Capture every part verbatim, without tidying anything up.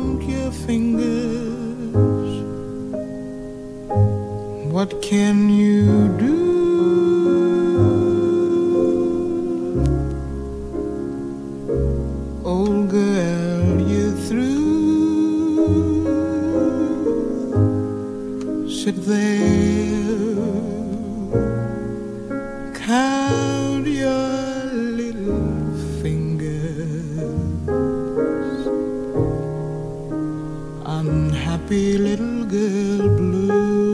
count your fingers. What can you do? Old girl, you're through. Sit there, count your little fingers. Unhappy little girl blue.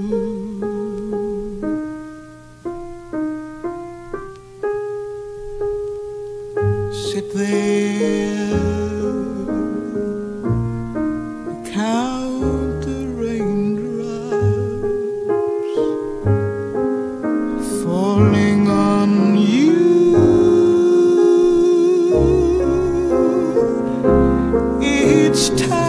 Sit there, count the raindrops falling on you. Each time